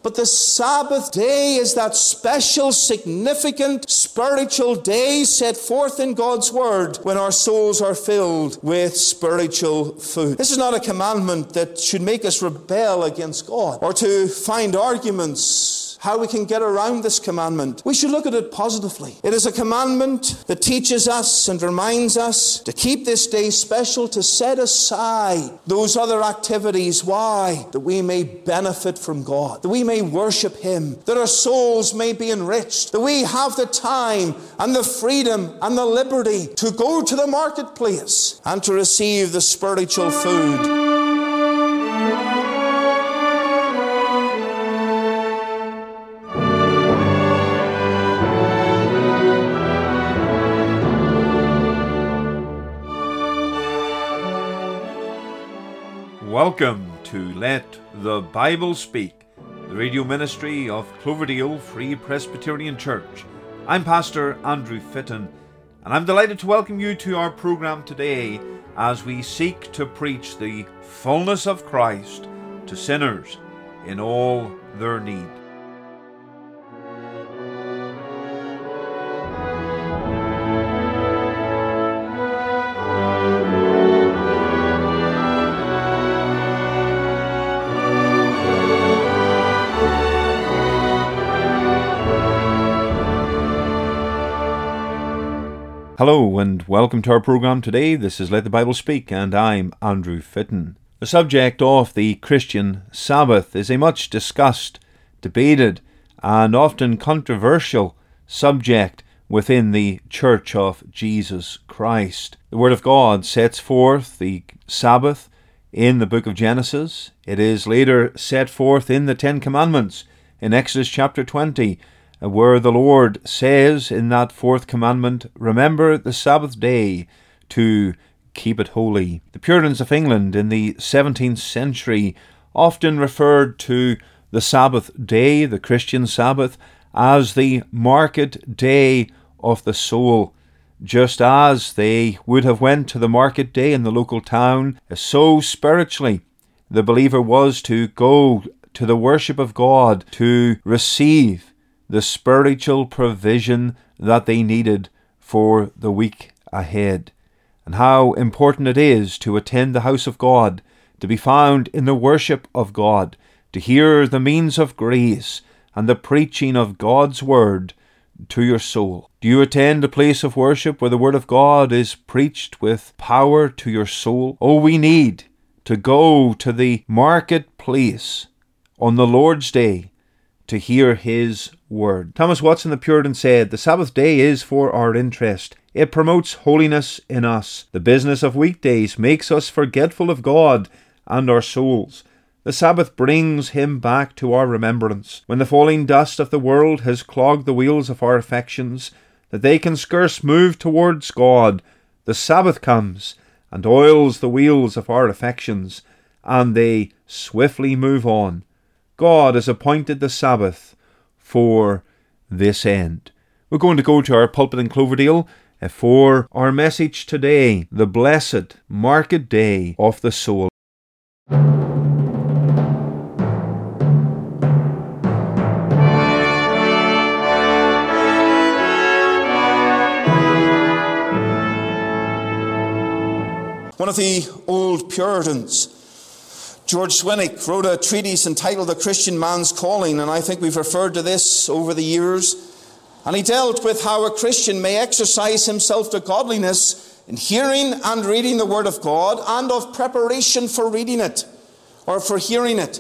But the Sabbath day is that special, significant, spiritual day set forth in God's Word when our souls are filled with spiritual food. This is not a commandment that should make us rebel against God or to find arguments how we can get around this commandment. We should look at it positively. It is a commandment that teaches us and reminds us to keep this day special, to set aside those other activities. Why? That we may benefit from God, that we may worship Him, that our souls may be enriched, that we have the time and the freedom and the liberty to go to the marketplace and to receive the spiritual food. Welcome to Let the Bible Speak, the radio ministry of Cloverdale Free Presbyterian Church. I'm Pastor Andrew Fitton, and I'm delighted to welcome you to our program today as we seek to preach the fullness of Christ to sinners in all their need. Hello and welcome to our program today. This is Let the Bible Speak and I'm Andrew Fitton. The subject of the Christian Sabbath is a much discussed, debated and often controversial subject within the Church of Jesus Christ. The Word of God sets forth the Sabbath in the book of Genesis. It is later set forth in the Ten Commandments in Exodus chapter 20, where the Lord says in that fourth commandment, "Remember the Sabbath day to keep it holy." The Puritans of England in the 17th century often referred to the Sabbath day, the Christian Sabbath, as the market day of the soul. Just as they would have went to the market day in the local town, so spiritually the believer was to go to the worship of God to receive the spiritual provision that they needed for the week ahead. And how important it is to attend the house of God, to be found in the worship of God, to hear the means of grace and the preaching of God's word to your soul. Do you attend a place of worship where the word of God is preached with power to your soul? Oh, we need to go to the marketplace on the Lord's day to hear His word. Thomas Watson the Puritan said, "The Sabbath day is for our interest. It promotes holiness in us. The business of weekdays makes us forgetful of God and our souls. The Sabbath brings Him back to our remembrance. When the falling dust of the world has clogged the wheels of our affections, that they can scarce move towards God, the Sabbath comes and oils the wheels of our affections, and they swiftly move on. God has appointed the Sabbath for this end." We're going to go to our pulpit in Cloverdale for our message today, the blessed market day of the soul. One of the old Puritans, George Swinnock, wrote a treatise entitled The Christian Man's Calling, and I think we've referred to this over the years. And he dealt with how a Christian may exercise himself to godliness in hearing and reading the Word of God and of preparation for reading it or for hearing it.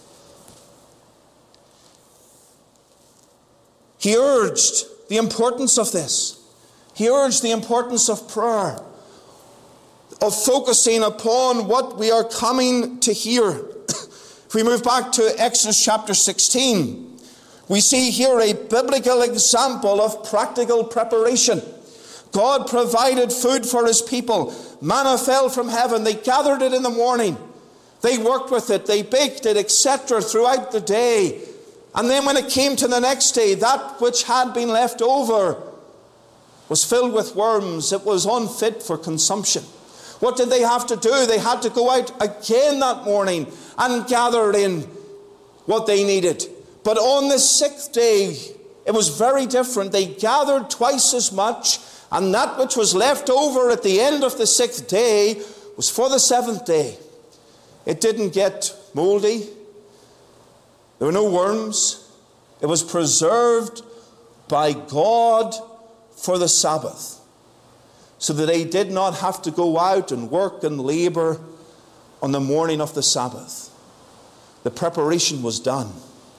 He urged the importance of this. He urged the importance of prayer, of focusing upon what we are coming to hear. If we move back to Exodus chapter 16, we see here a biblical example of practical preparation. God provided food for His people. Manna fell from heaven. They gathered it in the morning. They worked with it. They baked it, etc. throughout the day. And then when it came to the next day, that which had been left over was filled with worms. It was unfit for consumption. What did they have to do? They had to go out again that morning and gather in what they needed. But on the 6th day, it was very different. They gathered twice as much, and that which was left over at the end of the 6th day was for the 7th day. It didn't get moldy. There were no worms. It was preserved by God for the Sabbath, so that they did not have to go out and work and labor on the morning of the Sabbath. The preparation was done.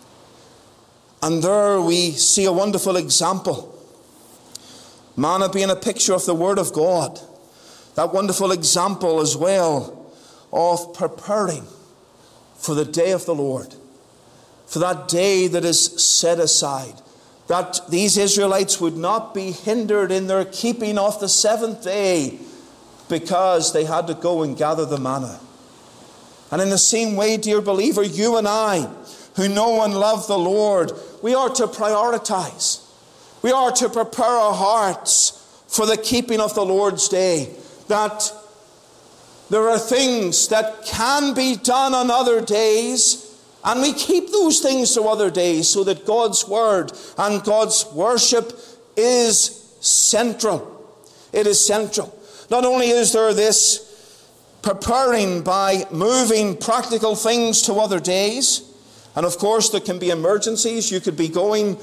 And there we see a wonderful example. Manna being a picture of the Word of God. That wonderful example as well of preparing for the day of the Lord. For that day that is set aside. That these Israelites would not be hindered in their keeping of the 7th day because they had to go and gather the manna. And in the same way, dear believer, you and I, who know and love the Lord, we are to prioritize. We are to prepare our hearts for the keeping of the Lord's day. That there are things that can be done on other days, and we keep those things to other days so that God's Word and God's worship is central. It is central. Not only is there this preparing by moving practical things to other days, and of course there can be emergencies. You could be going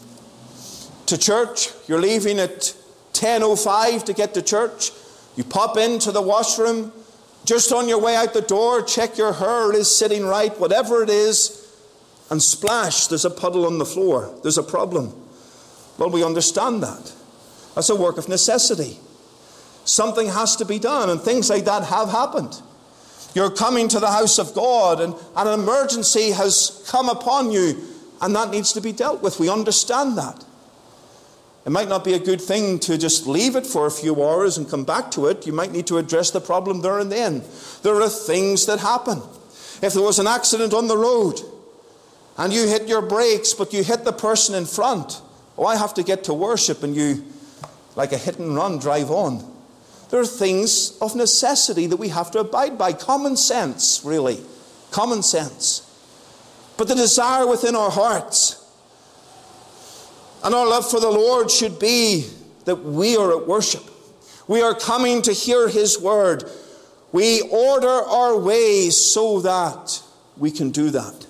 to church. You're leaving at 10:05 to get to church. You pop into the washroom. Just on your way out the door, check your hair is sitting right, whatever it is, and splash, there's a puddle on the floor. There's a problem. Well, we understand that. That's a work of necessity. Something has to be done, and things like that have happened. You're coming to the house of God, and an emergency has come upon you, and that needs to be dealt with. We understand that. It might not be a good thing to just leave it for a few hours and come back to it. You might need to address the problem there and then. There are things that happen. If there was an accident on the road and you hit your brakes but you hit the person in front, I have to get to worship, and you, like a hit and run, drive on. There are things of necessity that we have to abide by. Common sense, really. Common sense. But the desire within our hearts and our love for the Lord should be that we are at worship. We are coming to hear His Word. We order our ways so that we can do that.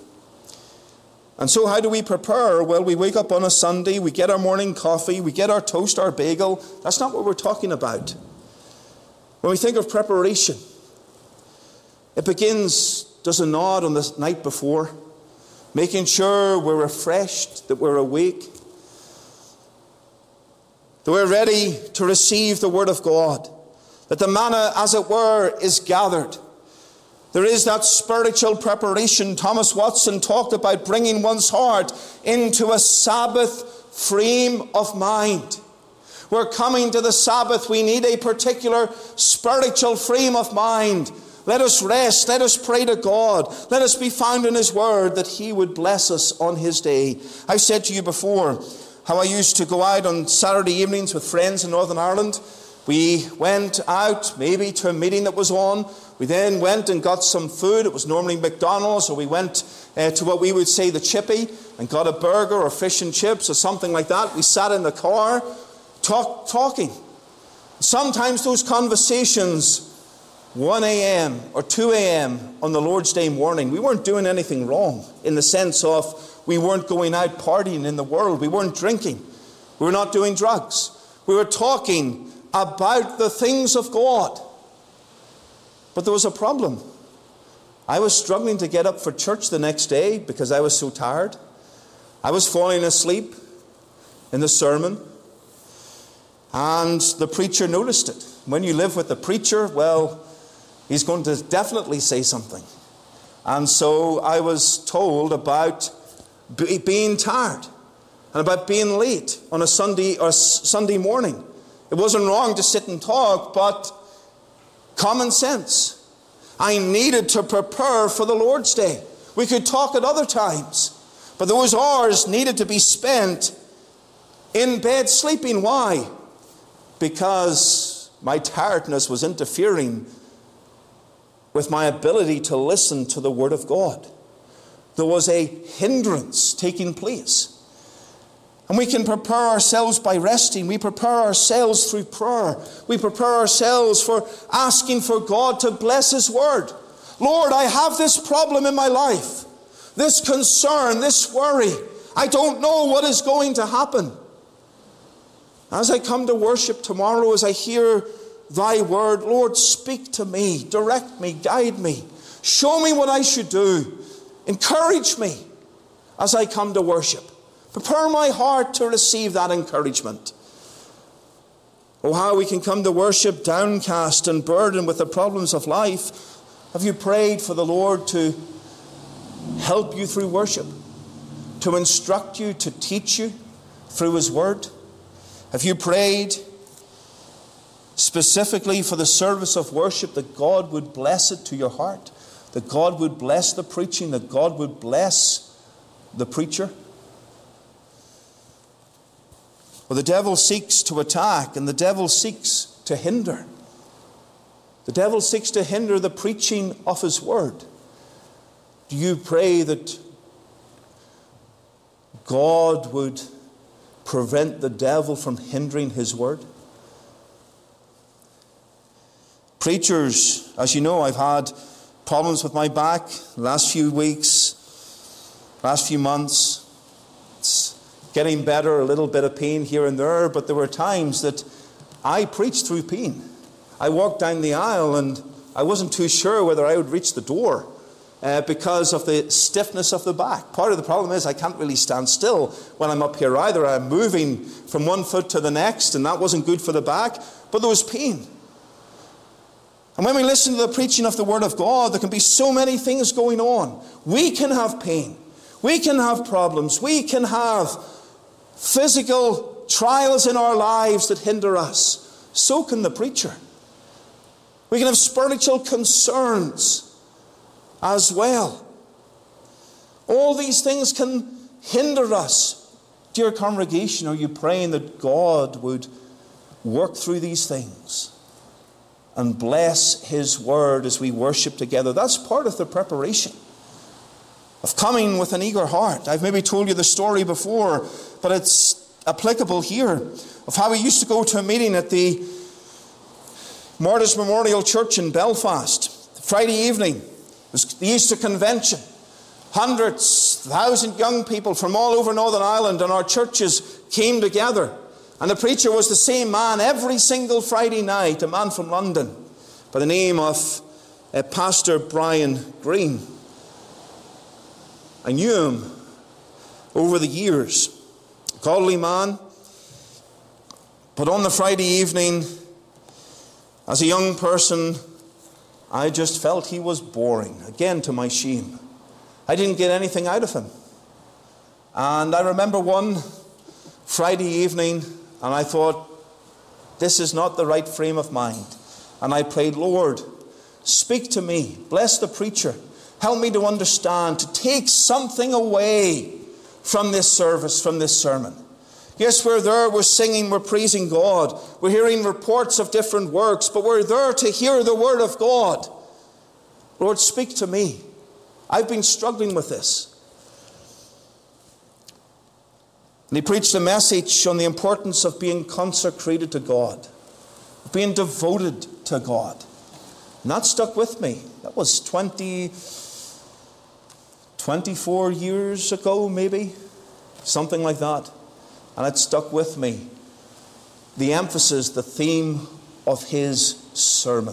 And so how do we prepare? Well, we wake up on a Sunday, we get our morning coffee, we get our toast, our bagel. That's not what we're talking about. When we think of preparation, it begins, does it not, on the night before, making sure we're refreshed, that we're awake, that we're ready to receive the Word of God, that the manna, as it were, is gathered. There is that spiritual preparation. Thomas Watson talked about bringing one's heart into a Sabbath frame of mind. We're coming to the Sabbath. We need a particular spiritual frame of mind. Let us rest. Let us pray to God. Let us be found in His Word that He would bless us on His day. I've said to you before how I used to go out on Saturday evenings with friends in Northern Ireland. We went out maybe to a meeting that was on. We then went and got some food. It was normally McDonald's, or we went to what we would say the chippy and got a burger or fish and chips or something like that. We sat in the car talking. Sometimes those conversations, 1 a.m. or 2 a.m. on the Lord's Day morning, we weren't doing anything wrong in the sense of we weren't going out partying in the world. We weren't drinking. We were not doing drugs. We were talking about the things of God. But there was a problem. I was struggling to get up for church the next day because I was so tired. I was falling asleep in the sermon. And the preacher noticed it. When you live with the preacher, well, he's going to definitely say something. And so I was told about being tired and about being late on a Sunday morning. It wasn't wrong to sit and talk, but common sense. I needed to prepare for the Lord's Day. We could talk at other times, but those hours needed to be spent in bed sleeping. Why? Because my tiredness was interfering with my ability to listen to the Word of God. there was a hindrance taking place. And we can prepare ourselves by resting. We prepare ourselves through prayer. We prepare ourselves for asking for God to bless His Word. Lord, I have this problem in my life, this concern, this worry. I don't know what is going to happen. As I come to worship tomorrow, as I hear Thy Word, Lord, speak to me, direct me, guide me. Show me what I should do. Encourage me as I come to worship. Prepare my heart to receive that encouragement. Oh, how we can come to worship downcast and burdened with the problems of life. Have you prayed for the Lord to help you through worship? To instruct you, to teach you through His Word? Have you prayed specifically for the service of worship that God would bless it to your heart? That God would bless the preaching? That God would bless the preacher? Well, the devil seeks to attack, and the devil seeks to hinder. The devil seeks to hinder the preaching of His Word. Do you pray that God would prevent the devil from hindering His Word? Preachers, as you know, I've had problems with my back the last few weeks, last few months. It's getting better, a little bit of pain here and there, but there were times that I preached through pain. I walked down the aisle and I wasn't too sure whether I would reach the door because of the stiffness of the back. Part of the problem is I can't really stand still when I'm up here either. I'm moving from one foot to the next, and that wasn't good for the back, but there was pain. And when we listen to the preaching of the Word of God, there can be so many things going on. We can have pain. We can have problems. We can have physical trials in our lives that hinder us. So can the preacher. We can have spiritual concerns as well. All these things can hinder us. Dear congregation, are you praying that God would work through these things and bless His Word as we worship together? That's part of the preparation of coming with an eager heart. I've maybe told you the story before, but it's applicable here, of how we used to go to a meeting at the Martyrs Memorial Church in Belfast. Friday evening, it was the Easter Convention. Hundreds, 1,000 young people from all over Northern Ireland and our churches came together. And the preacher was the same man every single Friday night, a man from London by the name of Pastor Brian Green. I knew him over the years. A godly man. But on the Friday evening, as a young person, I just felt he was boring. Again, to my shame. I didn't get anything out of him. And I remember one Friday evening, and I thought, this is not the right frame of mind. And I prayed, Lord, speak to me. Bless the preacher. Help me to understand, to take something away from this service, from this sermon. Yes, we're there, we're singing, we're praising God. We're hearing reports of different works, but we're there to hear the Word of God. Lord, speak to me. I've been struggling with this. And he preached a message on the importance of being consecrated to God, being devoted to God. And that stuck with me. That was 24 years ago, maybe, something like that. And it stuck with me. The emphasis, the theme of his sermon.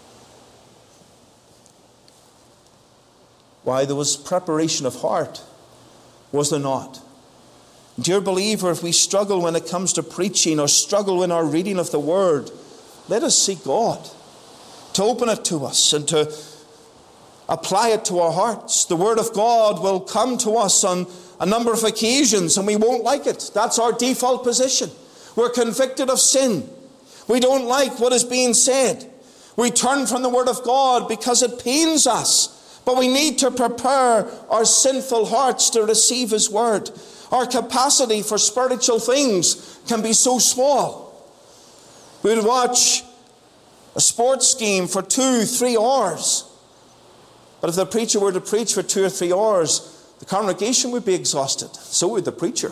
Why, there was preparation of heart, was there not? Dear believer, if we struggle when it comes to preaching or struggle in our reading of the Word, let us seek God to open it to us and to apply it to our hearts. The Word of God will come to us on a number of occasions and we won't like it. That's our default position. We're convicted of sin. We don't like what is being said. We turn from the Word of God because it pains us. But we need to prepare our sinful hearts to receive His Word. Our capacity for spiritual things can be so small. We would watch a sports game for 2-3 hours. But if the preacher were to preach for 2 or 3 hours, The congregation would be exhausted. So would the preacher.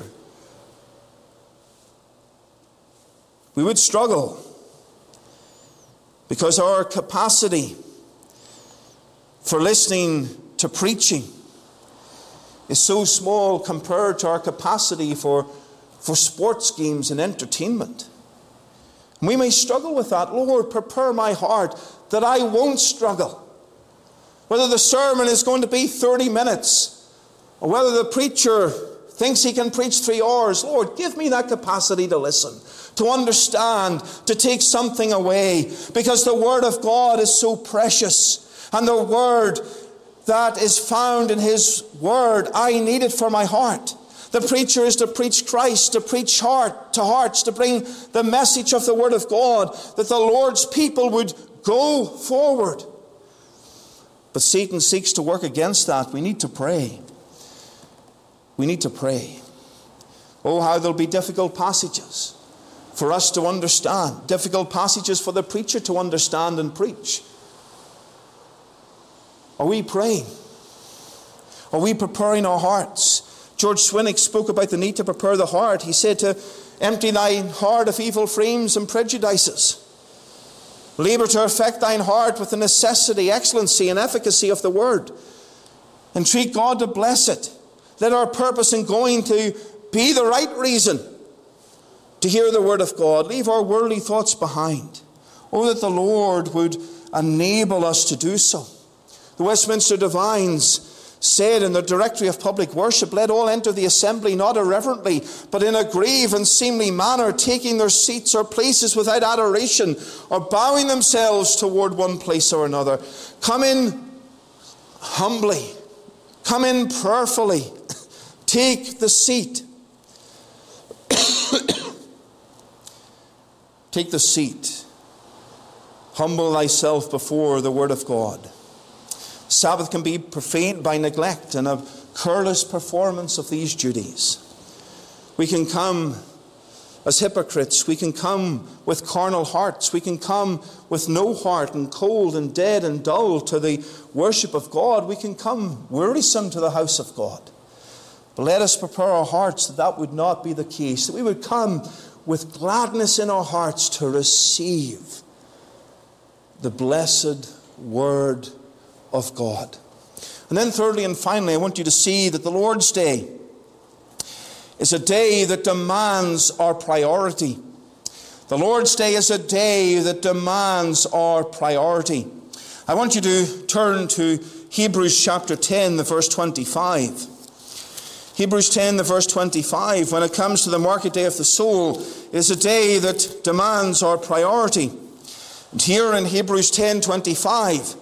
We would struggle because our capacity for listening to preaching is so small compared to our capacity for sports games and entertainment. And we may struggle with that. Lord, prepare my heart that I won't struggle. Whether the sermon is going to be 30 minutes or whether the preacher thinks he can preach 3 hours, Lord, give me that capacity to listen, to understand, to take something away, because the Word of God is so precious, and the Word that is found in His Word, I need it for my heart. The preacher is to preach Christ, to preach heart to hearts, to bring the message of the Word of God, that the Lord's people would go forward. But Satan seeks to work against that. We need to pray. We need to pray. Oh, how there'll be difficult passages for us to understand. Difficult passages for the preacher to understand and preach. Are we praying? Are we preparing our hearts? George Swinnock spoke about the need to prepare the heart. He said to empty thine heart of evil frames and prejudices. Labour to affect thine heart with the necessity, excellency, and efficacy of the Word. Entreat God to bless it. Let our purpose in going to be the right reason to hear the Word of God. Leave our worldly thoughts behind. Oh, that the Lord would enable us to do so. The Westminster Divines said in the Directory of Public Worship, let all enter the assembly not irreverently, but in a grave and seemly manner, taking their seats or places without adoration, or bowing themselves toward one place or another. Come in humbly. Come in prayerfully. Take the seat. Take the seat. Humble thyself before the Word of God. Sabbath can be profaned by neglect and a careless performance of these duties. We can come as hypocrites. We can come with carnal hearts. We can come with no heart and cold and dead and dull to the worship of God. We can come wearisome to the house of God. But let us prepare our hearts that that would not be the case, that we would come with gladness in our hearts to receive the blessed Word of God. And then thirdly and finally, I want you to see that the Lord's Day is a day that demands our priority. The Lord's Day is a day that demands our priority. I want you to turn to Hebrews chapter 10, the verse 25. Hebrews 10, the verse 25, when it comes to the market day of the soul, is a day that demands our priority. And here in Hebrews 10:25,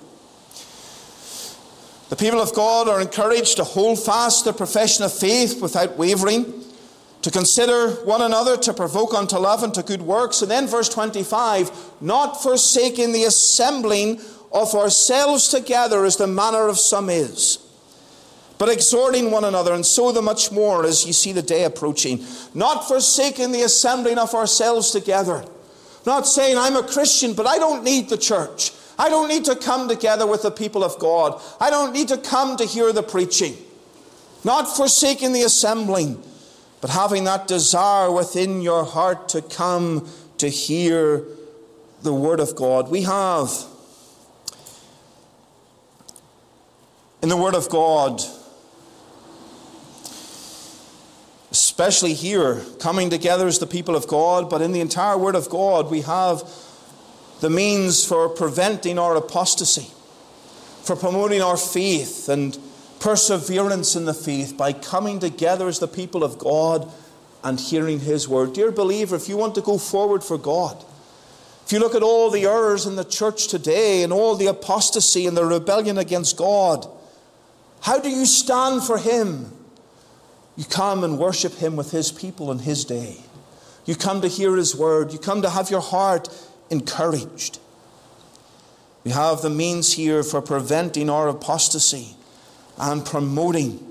the people of God are encouraged to hold fast their profession of faith without wavering, to consider one another, to provoke unto love and to good works. And then verse 25, not forsaking the assembling of ourselves together as the manner of some is, but exhorting one another, and so the much more as you see the day approaching. Not forsaking the assembling of ourselves together. Not saying, I'm a Christian, but I don't need the church. I don't need to come together with the people of God. I don't need to come to hear the preaching. Not forsaking the assembling, but having that desire within your heart to come to hear the Word of God. We have in the Word of God, especially here, coming together as the people of God, but in the entire Word of God, we have the means for preventing our apostasy, for promoting our faith and perseverance in the faith by coming together as the people of God and hearing His Word. Dear believer, if you want to go forward for God, if you look at all the errors in the church today and all the apostasy and the rebellion against God, how do you stand for Him? You come and worship Him with His people in His day. You come to hear His Word. You come to have your heart encouraged. We have the means here for preventing our apostasy and promoting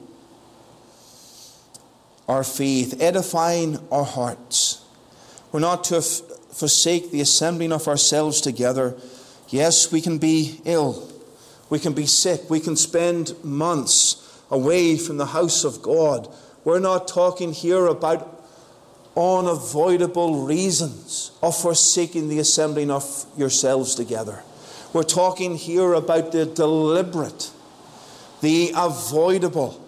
our faith, edifying our hearts. We're not to forsake the assembling of ourselves together. Yes, we can be ill. We can be sick. We can spend months away from the house of God. We're not talking here about unavoidable reasons of forsaking the assembling of yourselves together. We're talking here about the deliberate, the avoidable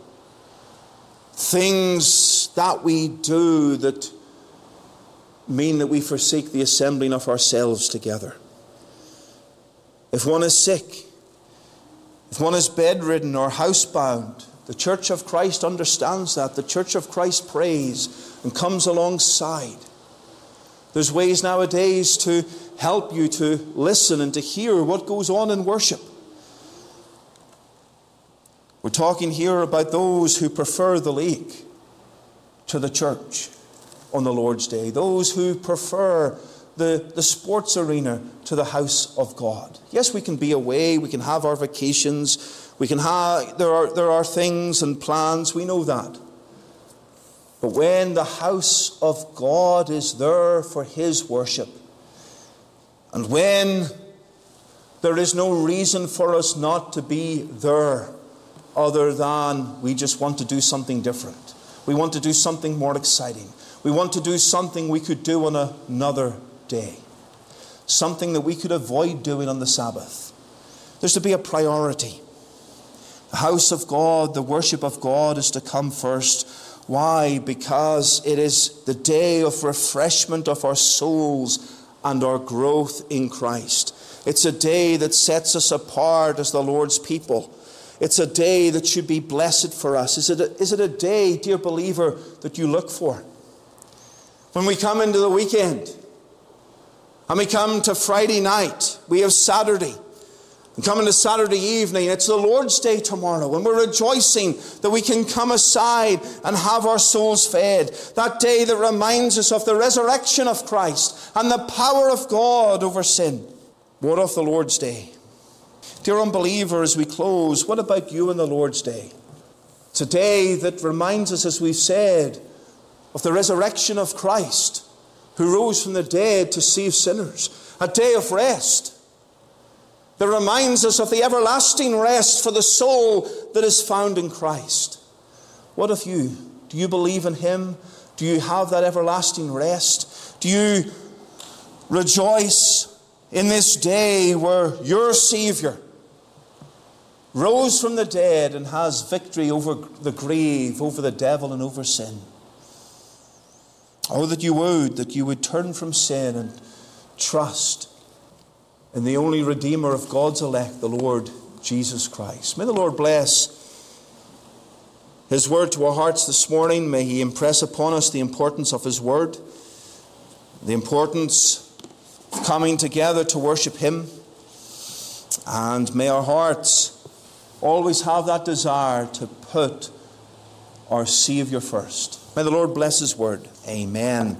things that we do that mean that we forsake the assembling of ourselves together. If one is sick, if one is bedridden or housebound, the Church of Christ understands that. The Church of Christ prays and comes alongside. There's ways nowadays to help you to listen and to hear what goes on in worship. We're talking here about those who prefer the league to the church on the Lord's Day. Those who prefer the sports arena to the house of God. Yes, we can be away. We can have our vacations. We can have, there are things and plans. We know that. But when the house of God is there for His worship, and when there is no reason for us not to be there other than we just want to do something different. We want to do something more exciting. We want to do something we could do on another day. Something that we could avoid doing on the Sabbath. There's to be a priority. The house of God, the worship of God is to come first. Why? Because it is the day of refreshment of our souls and our growth in Christ. It's a day that sets us apart as the Lord's people. It's a day that should be blessed for us. Is it a day, dear believer, that you look for? When we come into the weekend, and we come to Friday night, we have Saturday. And coming to Saturday evening, it's the Lord's Day tomorrow, and we're rejoicing that we can come aside and have our souls fed. That day that reminds us of the resurrection of Christ and the power of God over sin. What of the Lord's Day? Dear unbeliever, as we close, what about you and the Lord's Day? It's a day that reminds us, as we've said, of the resurrection of Christ, who rose from the dead to save sinners. A day of rest that reminds us of the everlasting rest for the soul that is found in Christ. What of you? Do you believe in Him? Do you have that everlasting rest? Do you rejoice in this day where your Savior rose from the dead and has victory over the grave, over the devil, and over sin? Oh, that you would turn from sin and trust in the only Redeemer of God's elect, the Lord Jesus Christ. May the Lord bless His word to our hearts this morning. May He impress upon us the importance of His word, the importance of coming together to worship Him. And may our hearts always have that desire to put our Savior first. May the Lord bless His word. Amen.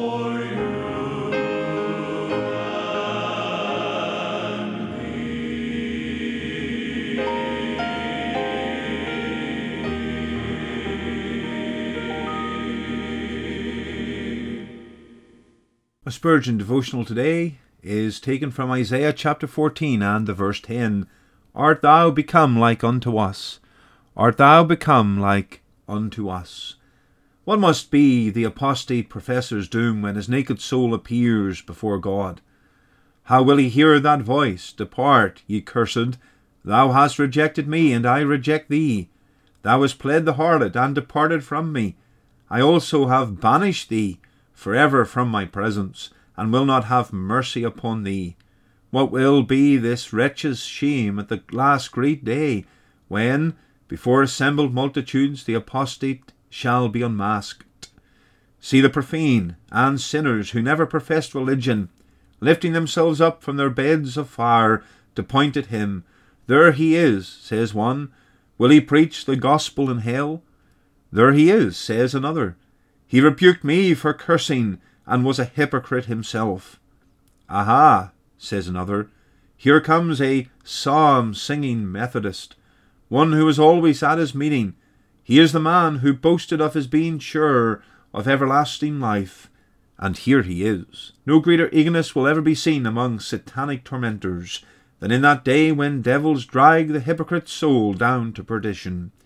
A Spurgeon devotional today is taken from Isaiah chapter 14 and the verse 10. Art thou become like unto us? Art thou become like unto us? What must be the apostate professor's doom when his naked soul appears before God? How will he hear that voice? Depart, ye cursed. Thou hast rejected me, and I reject thee. Thou hast pled the harlot, and departed from me. I also have banished thee forever from my presence, and will not have mercy upon thee. What will be this wretch's shame at the last great day, when, before assembled multitudes, the apostate shall be unmasked? See the profane and sinners who never professed religion, lifting themselves up from their beds of fire to point at him. There he is, says one. Will he preach the gospel in hell? There he is, says another. He rebuked me for cursing, and was a hypocrite himself. Aha, says another. Here comes a psalm-singing Methodist, one who is always at his meeting. He is the man who boasted of his being sure of everlasting life, and here he is. No greater eagerness will ever be seen among satanic tormentors than in that day when devils drag the hypocrite's soul down to perdition.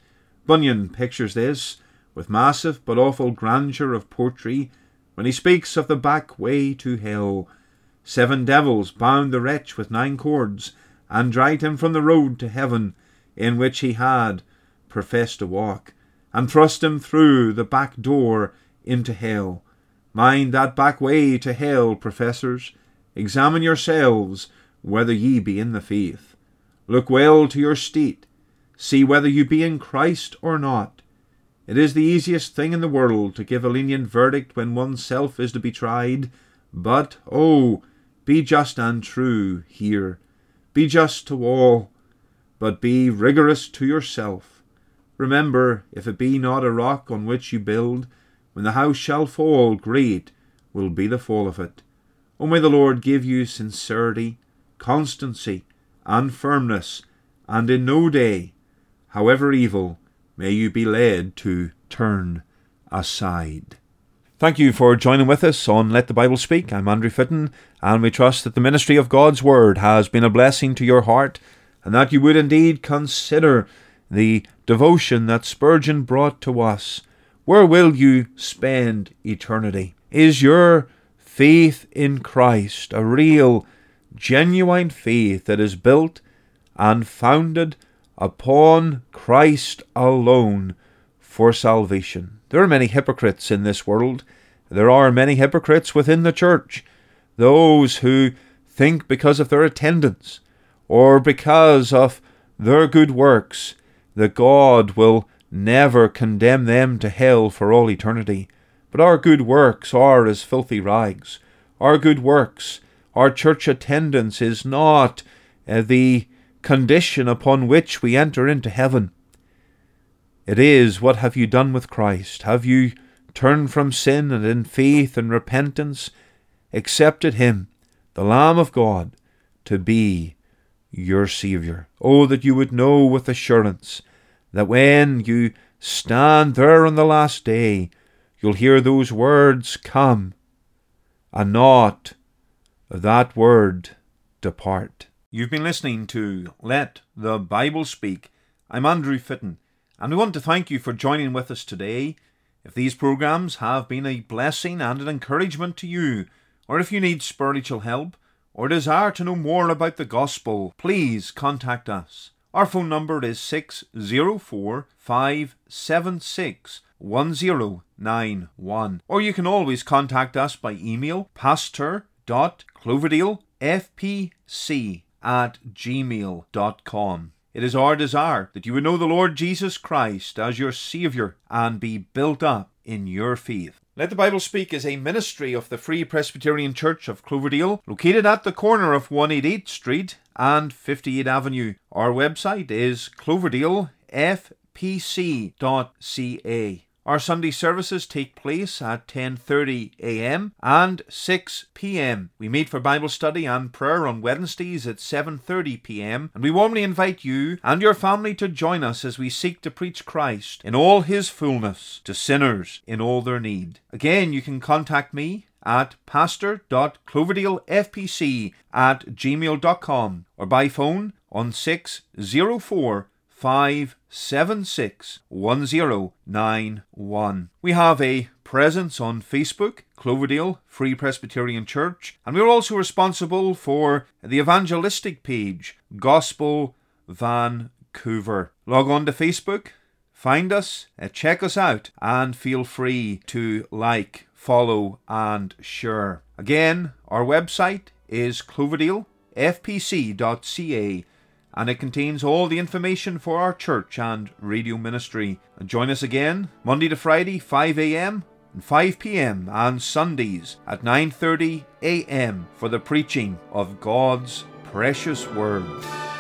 Bunyan pictures this with massive but awful grandeur of poetry when he speaks of the back way to hell. 7 devils bound the wretch with 9 cords, and dragged him from the road to heaven, in which he had professed to walk, and thrust him through the back door into hell. Mind that back way to hell, professors. Examine yourselves whether ye be in the faith. Look well to your state. See whether you be in Christ or not. It is the easiest thing in the world to give a lenient verdict when oneself is to be tried. But, be just and true here. Be just to all, but be rigorous to yourself. Remember, if it be not a rock on which you build, when the house shall fall, great will be the fall of it. O may the Lord give you sincerity, constancy, and firmness, and in no day, however evil, may you be led to turn aside. Thank you for joining with us on Let the Bible Speak. I'm Andrew Fitton, and we trust that the ministry of God's Word has been a blessing to your heart, and that you would indeed consider the devotion that Spurgeon brought to us. Where will you spend eternity? Is your faith in Christ a real, genuine faith that is built and founded upon Christ alone for salvation? There are many hypocrites in this world. There are many hypocrites within the church. Those who think because of their attendance or because of their good works that God will never condemn them to hell for all eternity. But our good works are as filthy rags. Our good works, our church attendance is not the condition upon which we enter into heaven. It is, what have you done with Christ? Have you turned from sin and in faith and repentance accepted Him, the Lamb of God, to be your Saviour? Oh, that you would know with assurance that when you stand there on the last day, you'll hear those words come, and not that word depart. You've been listening to Let the Bible Speak. I'm Andrew Fitton, and we want to thank you for joining with us today. If these programs have been a blessing and an encouragement to you, or if you need spiritual help, or desire to know more about the gospel, please contact us. Our phone number is 604-576-1091, or you can always contact us by email, pastor.cloverdalefpc@gmail.com. It is our desire that you would know the Lord Jesus Christ as your Saviour and be built up in your faith. Let the Bible Speak is a ministry of the Free Presbyterian Church of Cloverdale, located at the corner of 188 Street and 58 Avenue. Our website is cloverdalefpc.ca. Our Sunday services take place at 10:30 a.m. and 6 p.m. We meet for Bible study and prayer on Wednesdays at 7:30 p.m. and we warmly invite you and your family to join us as we seek to preach Christ in all His fullness to sinners in all their need. Again, you can contact me at pastor.cloverdalefpc@gmail.com or by phone on 604-576-1091. We have a presence on Facebook, Cloverdale Free Presbyterian Church, and we are also responsible for the evangelistic page, Gospel Vancouver. Log on to Facebook, find us, check us out, and feel free to like, follow, and share. Again, our website is cloverdalefpc.ca, and it contains all the information for our church and radio ministry. And join us again Monday to Friday, 5 a.m. and 5 p.m. and Sundays at 9:30 a.m. for the preaching of God's precious Word.